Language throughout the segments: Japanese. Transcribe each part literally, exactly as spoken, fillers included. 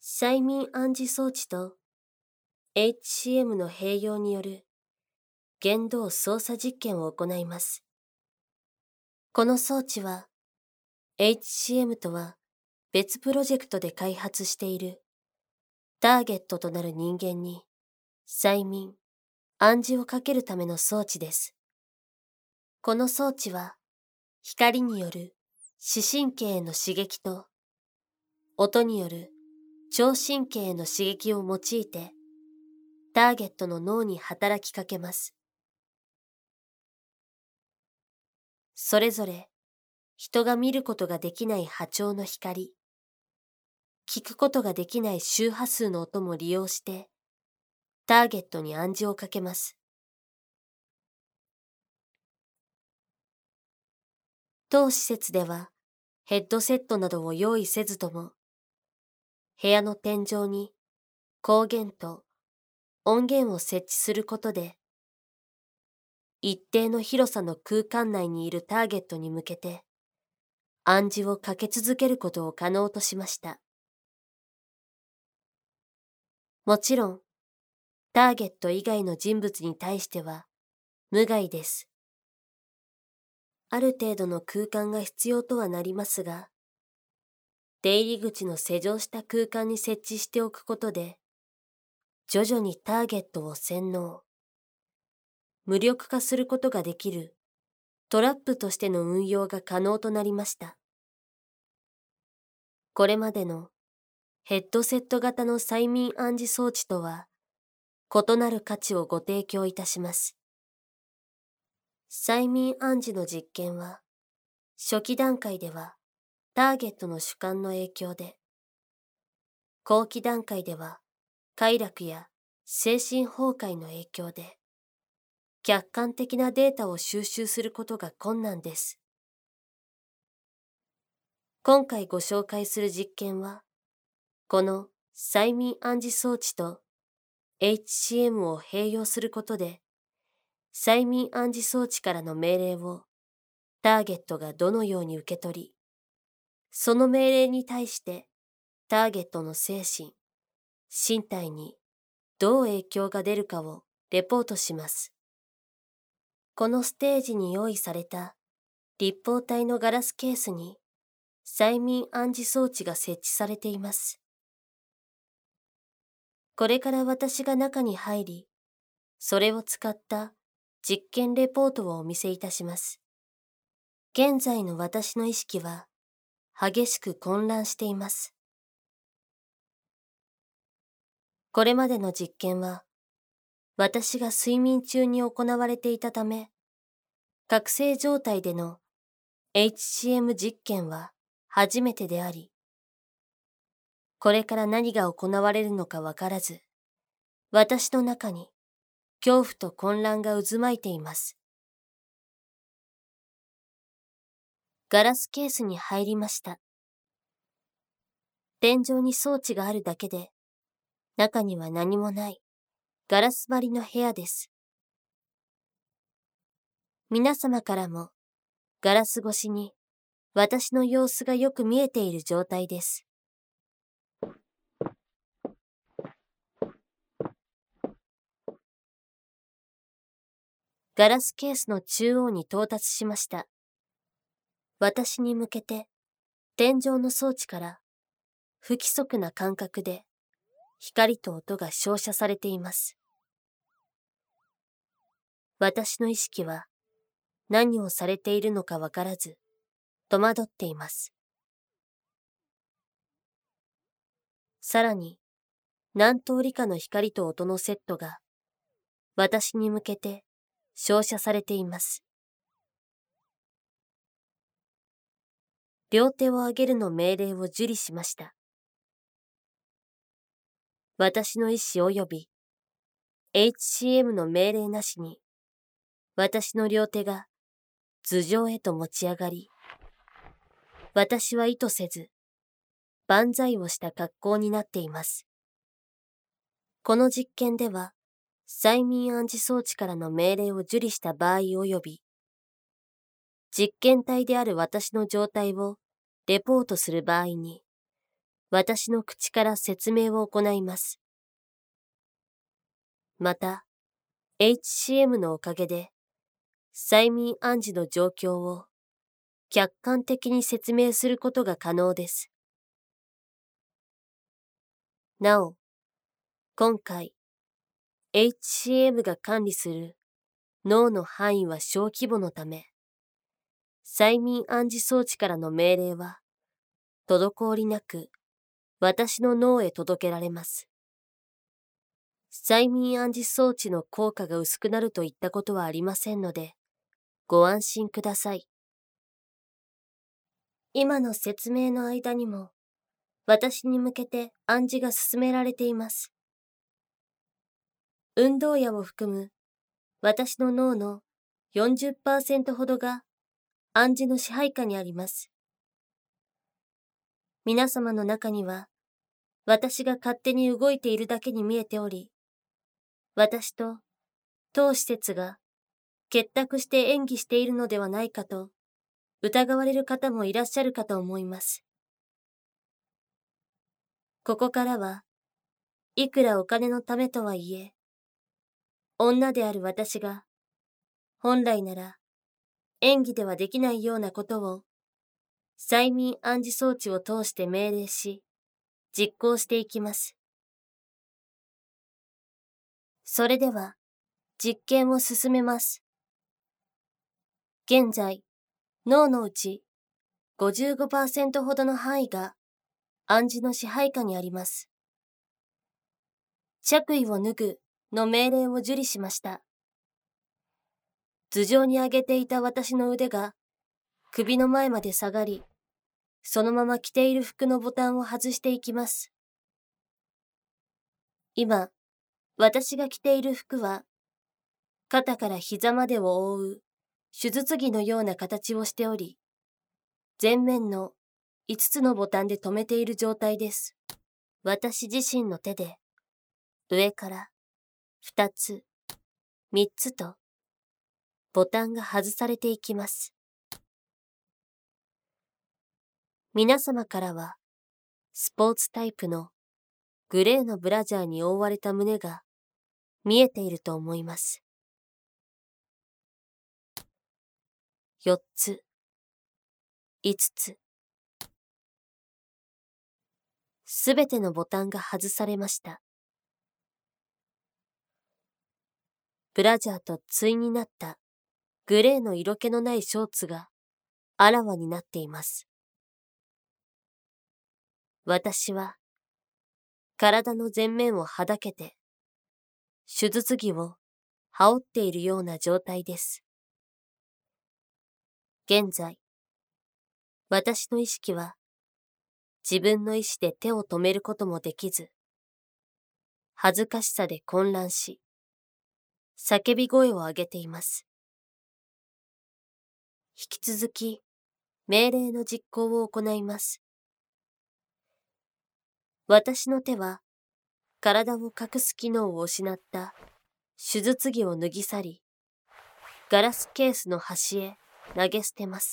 催眠暗示装置と エイチシーエム の併用による言動操作実験を行います。この装置は エイチシーエム とは別プロジェクトで開発しているターゲットとなる人間に催眠、暗示をかけるための装置です。この装置は光による視神経への刺激と音による聴神経への刺激を用いてターゲットの脳に働きかけます。それぞれ人が見ることができない波長の光、聞くことができない周波数の音も利用してターゲットに暗示をかけます。当施設ではヘッドセットなどを用意せずとも、部屋の天井に光源と音源を設置することで、一定の広さの空間内にいるターゲットに向けて暗示をかけ続けることを可能としました。もちろん、ターゲット以外の人物に対しては無害です。ある程度の空間が必要とはなりますが、出入り口の施錠した空間に設置しておくことで、徐々にターゲットを洗脳、無力化することができるトラップとしての運用が可能となりました。これまでのヘッドセット型の催眠暗示装置とは異なる価値をご提供いたします。催眠暗示の実験は、初期段階ではターゲットの主観の影響で、後期段階では快楽や精神崩壊の影響で、客観的なデータを収集することが困難です。今回ご紹介する実験は、この催眠暗示装置と エイチシーエム を併用することで、催眠暗示装置からの命令をターゲットがどのように受け取り、その命令に対してターゲットの精神、身体にどう影響が出るかをレポートします。このステージに用意された立方体のガラスケースに催眠暗示装置が設置されています。これから私が中に入り、それを使った実験レポートをお見せいたします。現在の私の意識は激しく混乱しています。これまでの実験は、私が睡眠中に行われていたため、覚醒状態での エイチシーエム 実験は初めてであり、これから何が行われるのかわからず、私の中に恐怖と混乱が渦巻いています。ガラスケースに入りました。天井に装置があるだけで、中には何もないガラス張りの部屋です。皆様からもガラス越しに私の様子がよく見えている状態です。ガラスケースの中央に到達しました。私に向けて天井の装置から不規則な間隔で光と音が照射されています。私の意識は何をされているのかわからず戸惑っています。さらに何通りかの光と音のセットが私に向けて照射されています。両手を上げるの命令を受理しました。私の意思及び エイチシーエム の命令なしに、私の両手が頭上へと持ち上がり、私は意図せず、万歳をした格好になっています。この実験では、催眠暗示装置からの命令を受理した場合及び、実験体である私の状態をレポートする場合に、 私の口から説明を行います。また、エイチシーエム のおかげで、催眠暗示の状況を客観的に説明することが可能です。なお、今回、エイチシーエム が管理する脳の範囲は小規模のため、催眠暗示装置からの命令は、滞りなく私の脳へ届けられます。催眠暗示装置の効果が薄くなるといったことはありませんので、ご安心ください。今の説明の間にも、私に向けて暗示が進められています。運動野を含む私の脳の よんじゅっパーセント ほどが暗示の支配下にあります。皆様の中には、私が勝手に動いているだけに見えており、私と当施設が結託して演技しているのではないかと疑われる方もいらっしゃるかと思います。ここからはいくらお金のためとはいえ、女である私が本来なら演技ではできないようなことを催眠暗示装置を通して命令し、実行していきます。それでは実験を進めます。現在、脳のうち ごじゅうごパーセント ほどの範囲が暗示の支配下にあります。着衣を脱ぐの命令を受理しました。頭上に上げていた私の腕が首の前まで下がり、そのまま着ている服のボタンを外していきます。今、私が着ている服は、肩から膝までを覆う手術着のような形をしており、前面のいつつのボタンで留めている状態です。私自身の手で、上からふたつ、みっつと、ボタンが外されていきます。皆様からは、スポーツタイプのグレーのブラジャーに覆われた胸が見えていると思います。よっつ、いつつ、すべてのボタンが外されました。ブラジャーと対になったグレーの色気のないショーツがあらわになっています。私は体の前面をはだけて手術着を羽織っているような状態です。現在、私の意識は自分の意志で手を止めることもできず、恥ずかしさで混乱し、叫び声を上げています。引き続き、命令の実行を行います。私の手は、体を隠す機能を失った手術着を脱ぎ去り、ガラスケースの端へ投げ捨てます。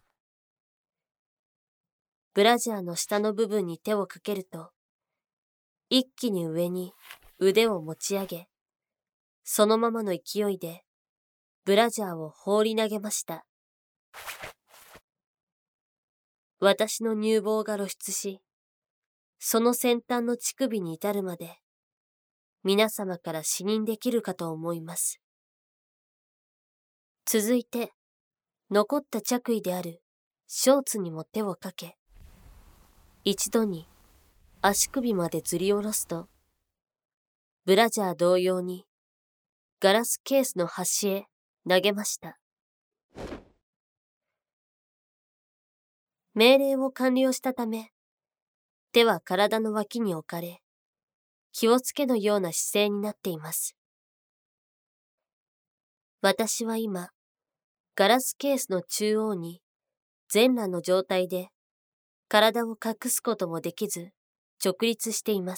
ブラジャーの下の部分に手をかけると、一気に上に腕を持ち上げ、そのままの勢いでブラジャーを放り投げました。私の乳房が露出し、その先端の乳首に至るまで、皆様から視認できるかと思います。続いて、残った着衣であるショーツにも手をかけ、一度に足首までずり下ろすと、ブラジャー同様にガラスケースの端へ投げました。命令を完了したため、手は体の脇に置かれ、気をつけのような姿勢になっています。私は今、ガラスケースの中央に全裸の状態で体を隠すこともできず直立しています。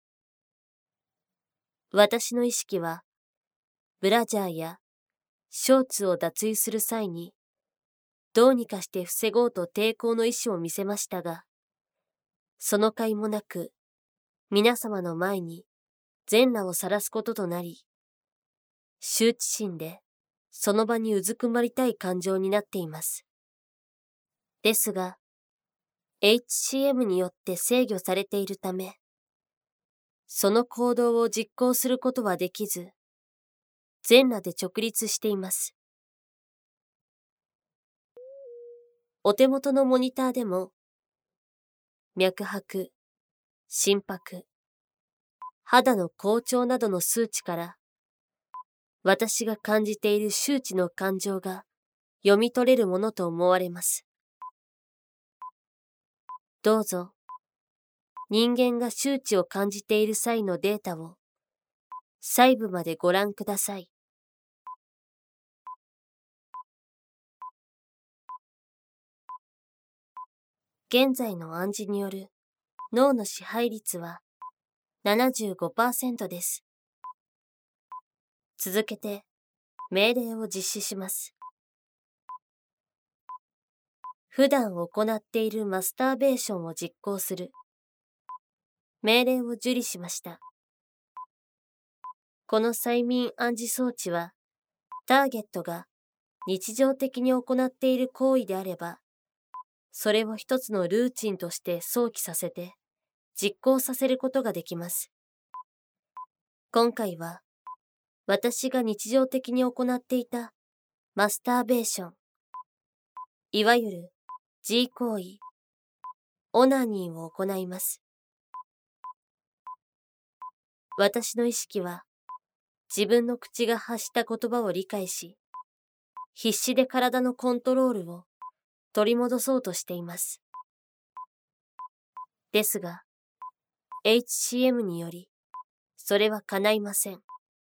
私の意識はブラジャーやショーツを脱衣する際にどうにかして防ごうと抵抗の意志を見せましたが、 その甲斐もなく、皆様の前に全裸を晒すこととなり、羞恥心でその場にうずくまりたい感情になっています。ですが、エイチシーエム によって制御されているため、その行動を実行することはできず、全裸で直立しています。お手元のモニターでも、脈拍、心拍、肌の好調などの数値から、私が感じている周知の感情が読み取れるものと思われます。どうぞ、人間が周知を感じている際のデータを細部までご覧ください。現在の暗示による脳の支配率は ななじゅうごパーセント です。続けて命令を実施します。普段行っているマスターベーションを実行する。命令を受理しました。この催眠暗示装置は、ターゲットが日常的に行っている行為であれば、それを一つのルーチンとして想起させて、実行させることができます。今回は、私が日常的に行っていたマスターベーション、いわゆる G 行為、オナニーを行います。私の意識は、自分の口が発した言葉を理解し、必死で体のコントロールを取り戻そうとしています。ですが、エイチシーエム により、それは叶いません。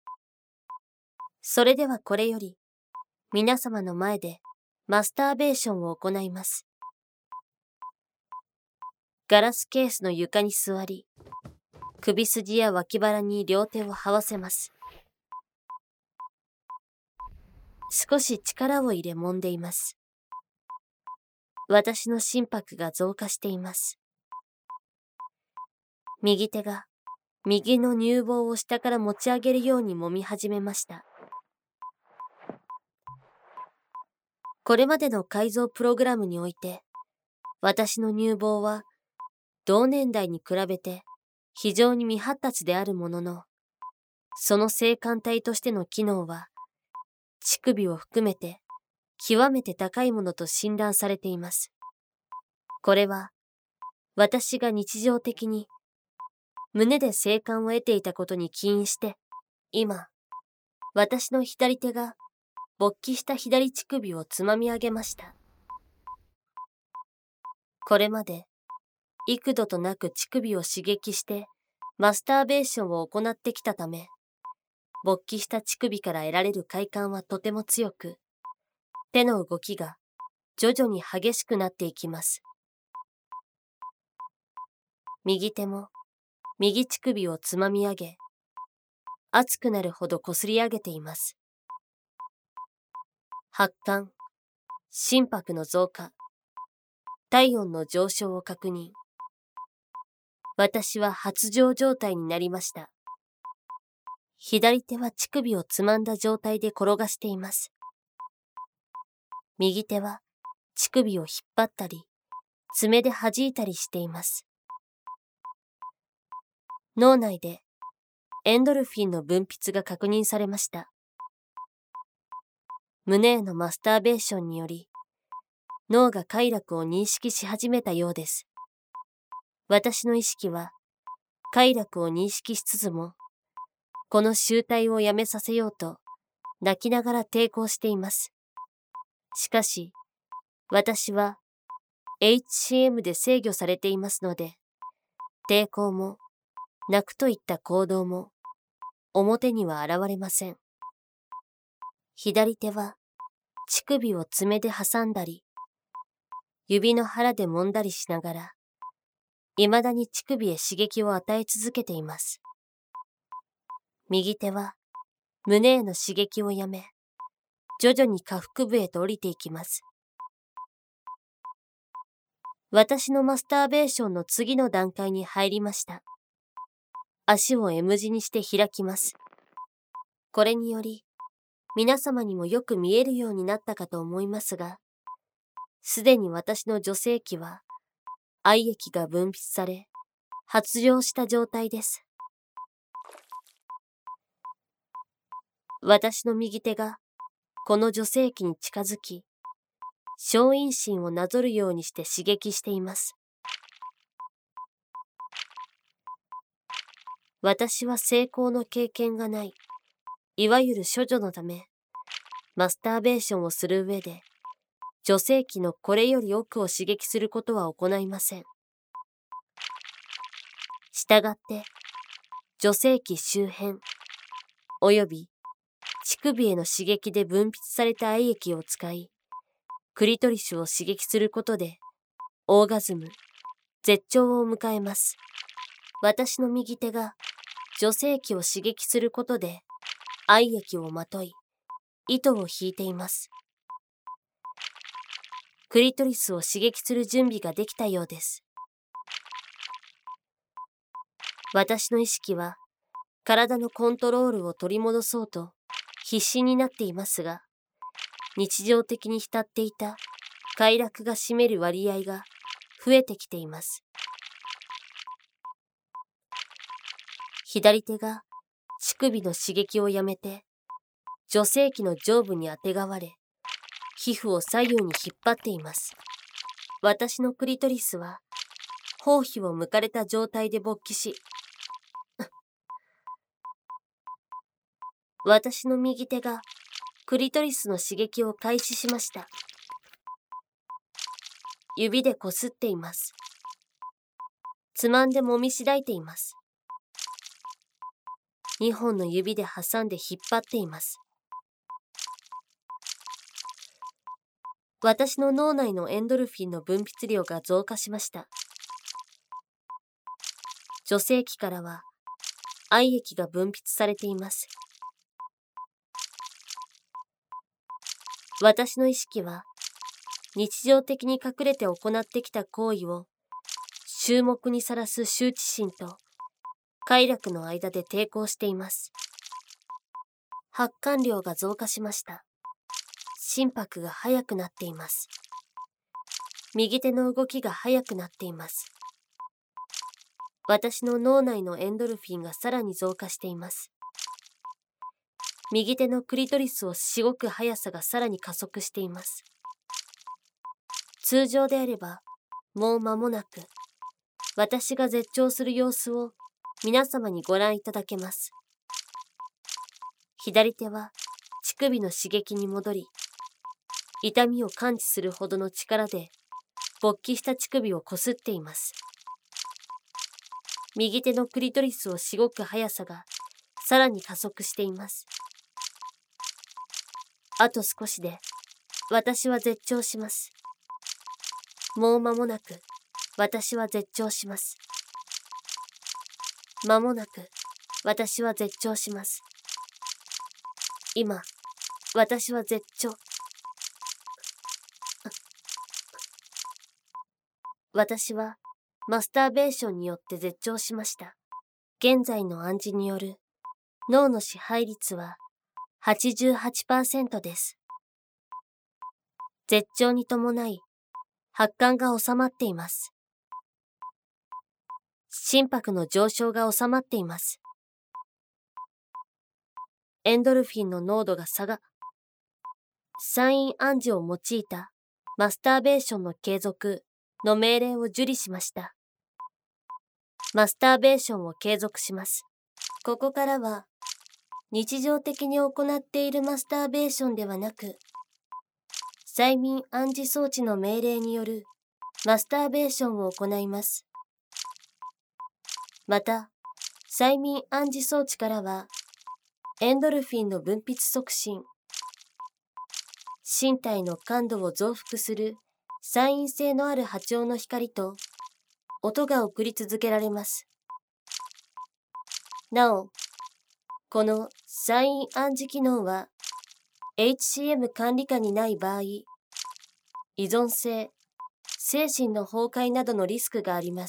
それではこれより、皆様の前でマスターベーションを行います。ガラスケースの床に座り、首筋や脇腹に両手を這わせます。少し力を入れ揉んでいます。私の心拍が増加しています。右手が右の乳房を下から持ち上げるように揉み始めました。これまでの改造プログラムにおいて、私の乳房は同年代に比べて非常に未発達であるものの、その性感帯としての機能は、乳首を含めて極めて高いものと診断されています。これは、私が日常的に胸で性感を得ていたことに起因して、今、私の左手が勃起した左乳首をつまみ上げました。これまで、幾度となく乳首を刺激してマスターベーションを行ってきたため、勃起した乳首から得られる快感はとても強く、手の動きが徐々に激しくなっていきます。右手も右乳首をつまみ上げ、熱くなるほどこすり上げています。発汗、心拍の増加、体温の上昇を確認。私は発情状態になりました。左手は乳首をつまんだ状態で転がしています。右手は乳首を引っ張ったり、爪で弾いたりしています。脳内でエンドルフィンの分泌が確認されました。胸へのマスターベーションにより、脳が快楽を認識し始めたようです。私の意識は快楽を認識しつつも、この集体をやめさせようと泣きながら抵抗しています。しかし、私は エイチシーエム で制御されていますので、抵抗も泣くといった行動も表には現れません。左手は乳首を爪で挟んだり、指の腹で揉んだりしながら、未だに乳首へ刺激を与え続けています。右手は胸への刺激をやめ、徐々に下腹部へと降りていきます。 私のマスターベーションの次の段階に入りました。足を M 字にして開きます。これにより、皆様にもよく見えるようになったかと思いますが、すでに私の女性器は、愛液が分泌され、発情した状態です。私の右手が、この女性器に近づき、小陰唇をなぞるようにして刺激しています。私は性交の経験がない、いわゆる処女のため、マスターベーションをする上で、女性器のこれより奥を刺激することは行いません。したがって、女性器周辺、および乳首への刺激で分泌された愛液を使い、クリトリスを刺激することで、オーガズム、絶頂を迎えます。私の右手が女性器を刺激することで、愛液をまとい、糸を引いています。クリトリスを刺激する準備ができたようです。私の意識は、体のコントロールを取り戻そうと必死になっていますが、日常的に浸っていた快楽が占める割合が増えてきています。左手が乳首の刺激をやめて、女性器の上部にあてがわれ、皮膚を左右に引っ張っています。私のクリトリスは、包皮を剥かれた状態で勃起し、私の右手がクリトリスの刺激を開始しました。指でこすっています。つまんで揉みしだいています。二本の指で挟んで引っ張っています。私の脳内のエンドルフィンの分泌量が増加しました。女性器からは愛液が分泌されています。私の意識は日常的に隠れて行ってきた行為を衆目にさらす羞恥心と快楽の間で抵抗しています。発汗量が増加しました。心拍が速くなっています。右手の動きが速くなっています。私の脳内のエンドルフィンがさらに増加しています。右手のクリトリスをしごく速さがさらに加速しています。通常であれば、もう間もなく、私が絶頂する様子を皆様にご覧いただけます。左手は乳首の刺激に戻り、痛みを感知するほどの力で勃起した乳首をこすっています。右手のクリトリスをしごく速さがさらに加速しています。あと少しで私は絶頂します。もう間もなく私は絶頂します。間もなく私は絶頂します。今、私は絶頂。私はマスターベーションによって絶頂しました。現在の暗示による脳の支配率は はちじゅうはちパーセント です。絶頂に伴い発汗が収まっています。心拍の上昇が収まっています。エンドルフィンの濃度が下が、産院暗示を用いたマスターベーションの継続の命令を受理しました。マスターベーションを継続します。ここからは、日常的に行っているマスターベーションではなく、催眠暗示装置の命令によるマスターベーションを行います。また、催眠暗示装置からは、エンドルフィンの分泌促進、身体の感度を増幅する散因性のある波長の光と音が送り続けられます。なお、この散因暗示機能は エイチシーエム 管理下にない場合、依存性、 精神の崩壊などのリスクがあります。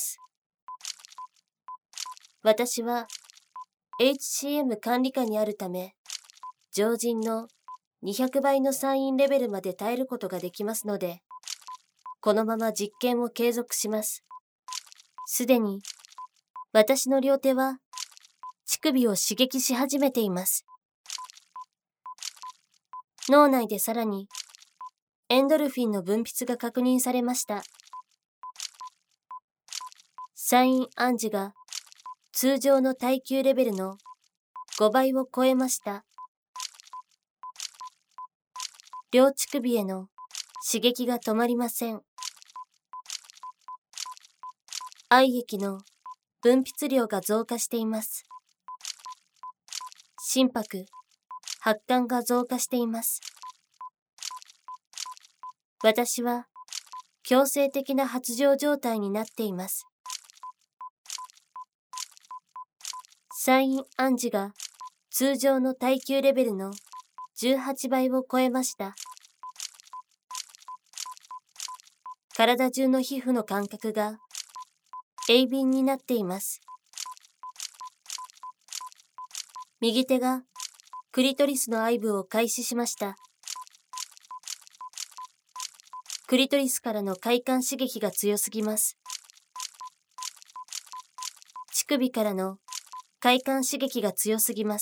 私は エイチシーエム 管理下にあるため、常人のにひゃくばいの産院レベルまで耐えることができますので、このまま実験を継続します。すでに、私の両手は、乳首を刺激し始めています。脳内でさらに、エンドルフィンの分泌が確認されました。産院暗示が、通常の耐久レベルのごばいを超えました。両乳首への刺激が止まりません。愛液の分泌量が増加しています。心拍、発汗が増加しています。私は強制的な発情状態になっています。産院暗示が通常の耐久レベルのじゅうはちばいを超えました。体中の皮膚の感覚が鋭敏になっています。右手がクリトリスの愛撫を開始しました。クリトリスからの快感刺激が強すぎます。乳首からの快感刺激が強すぎます。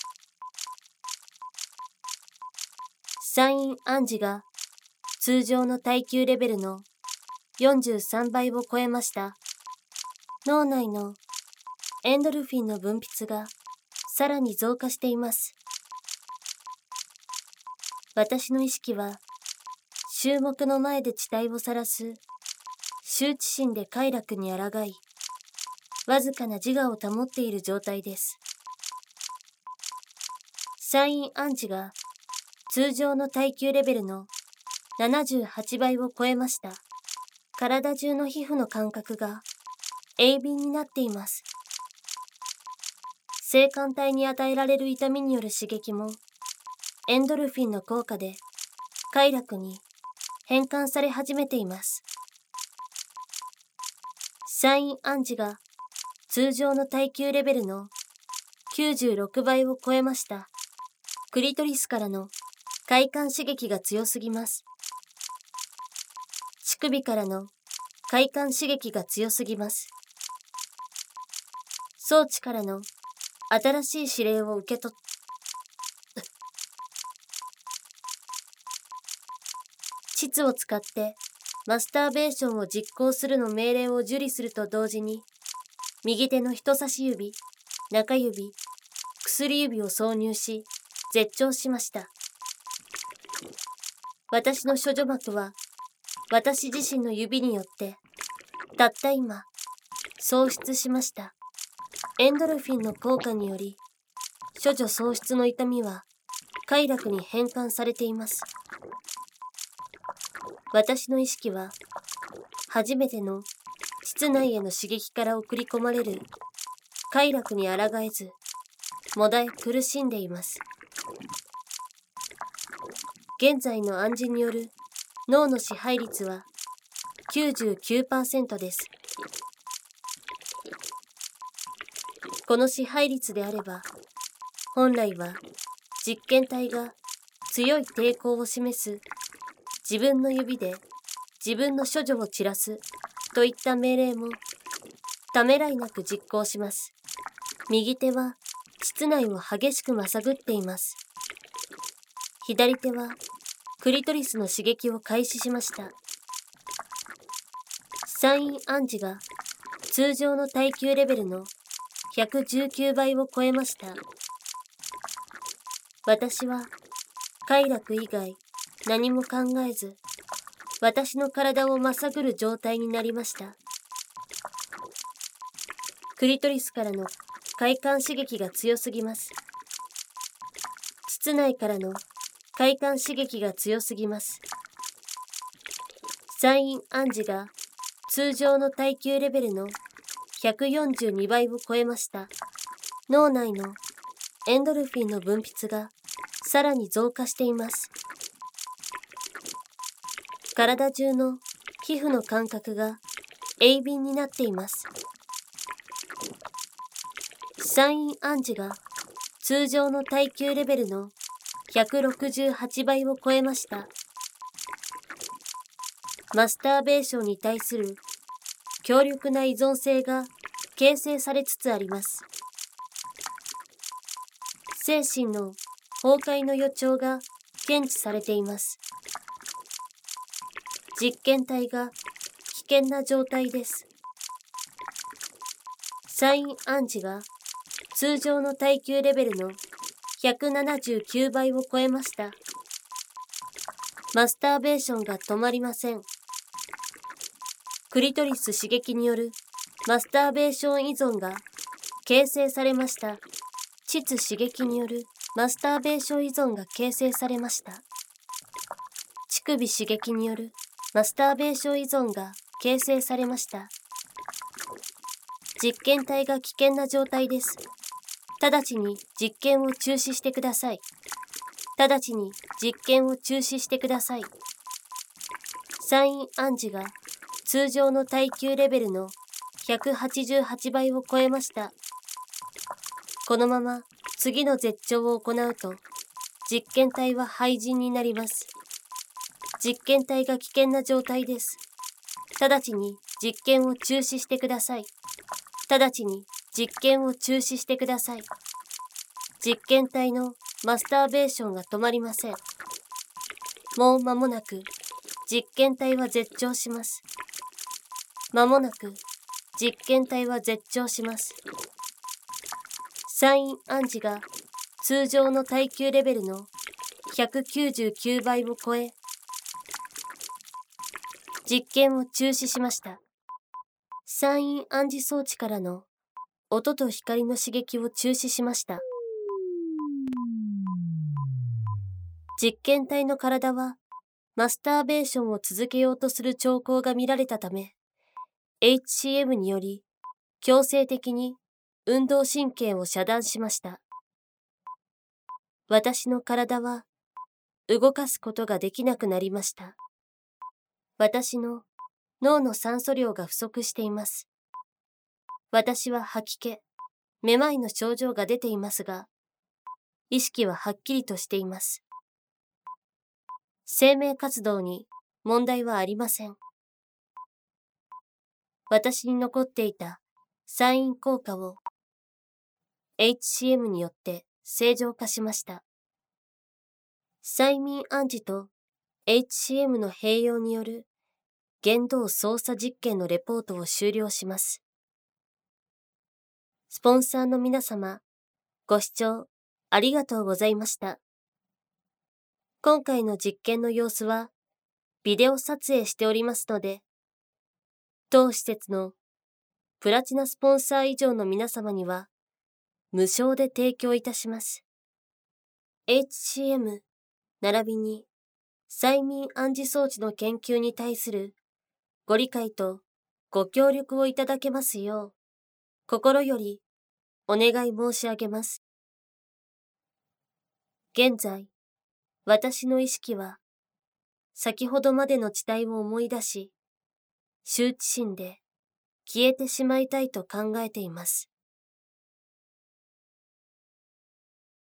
産院暗示が通常の耐久レベルのよんじゅうさんばいを超えました。脳内のエンドルフィンの分泌がさらに増加しています。私の意識は、衆目の前で地体を晒す、羞恥心で快楽に抗い、わずかな自我を保っている状態です。産院暗示が通常の耐久レベルのななじゅうはちばいを超えました。体中の皮膚の感覚が鋭敏になっています。性感帯に与えられる痛みによる刺激も、エンドルフィンの効果で快楽に変換され始めています。産院暗示が通常の耐久レベルのきゅうじゅうろくばいを超えました。クリトリスからの快感刺激が強すぎます。乳首からの快感刺激が強すぎます。装置からの新しい指令を受け取っ、膣を使ってマスターベーションを実行するの命令を受理すると同時に、右手の人差し指、中指、薬指を挿入し、絶頂しました。私の処女膜は、私自身の指によって、たった今、喪失しました。エンドルフィンの効果により、処女喪失の痛みは、快楽に変換されています。私の意識は、初めての膣内への刺激から送り込まれる快楽に抗えず、もだえ苦しんでいます。現在の暗示による脳の支配率は きゅうじゅうきゅうパーセント です。この支配率であれば、本来は実験体が強い抵抗を示す自分の指で自分の処女を散らすといった命令もためらいなく実行します。右手は膣内を激しくまさぐっています。左手はクリトリスの刺激を開始しました。産院暗示が通常の耐久レベルのひゃくじゅうきゅうばいを超えました。私は快楽以外何も考えず、私の体をまさぐる状態になりました。クリトリスからの快感刺激が強すぎます。膣内からの快感刺激が強すぎます。産院暗示が通常の耐久レベルのひゃくよんじゅうにばいを超えました。脳内のエンドルフィンの分泌がさらに増加しています。体中の皮膚の感覚が鋭敏になっています。サイン暗示が通常の耐久レベルのひゃくろくじゅうはちばいを超えました。マスターベーションに対する強力な依存性が形成されつつあります。精神の崩壊の予兆が検知されています。実験体が危険な状態です。サイン暗示が通常の耐久レベルのひゃくななじゅうきゅうばいを超えました。マスターベーションが止まりません。クリトリス刺激によるマスターベーション依存が形成されました。膣刺激によるマスターベーション依存が形成されました。乳首刺激によるマスターベーション依存が形成されました。実験体が危険な状態です。直ちに実験を中止してください。直ちに実験を中止してください。サイン暗示が通常の耐久レベルのひゃくはちじゅうはちばいを超えました。このまま次の絶頂を行うと、実験体は廃人になります。実験体が危険な状態です。直ちに実験を中止してください。直ちに実験を中止してください。実験体のマスターベーションが止まりません。もう間もなく実験体は絶頂します。間もなく実験体は絶頂します。サイン暗示が通常の耐久レベルのひゃくきゅうじゅうきゅうばいを超え、実験を中止しました。サイン暗示装置からの音と光の刺激を中止しました。実験体の体はマスターベーションを続けようとする兆候が見られたため、エイチシーエム により強制的に運動神経を遮断しました。私の体は動かすことができなくなりました。私の脳の酸素量が不足しています。私は吐き気、めまいの症状が出ていますが、意識ははっきりとしています。生命活動に問題はありません。私に残っていたサイン効果を エイチシーエム によって正常化しました。催眠暗示と エイチシーエム の併用による言動操作実験のレポートを終了します。スポンサーの皆様、ご視聴ありがとうございました。今回の実験の様子はビデオ撮影しておりますので、当施設のプラチナスポンサー以上の皆様には無償で提供いたします。エイチシーエム 並びに催眠暗示装置の研究に対するご理解とご協力をいただけますよう、心よりお願い申し上げます。現在、私の意識は先ほどまでの地帯を思い出し、羞恥心で消えてしまいたいと考えています。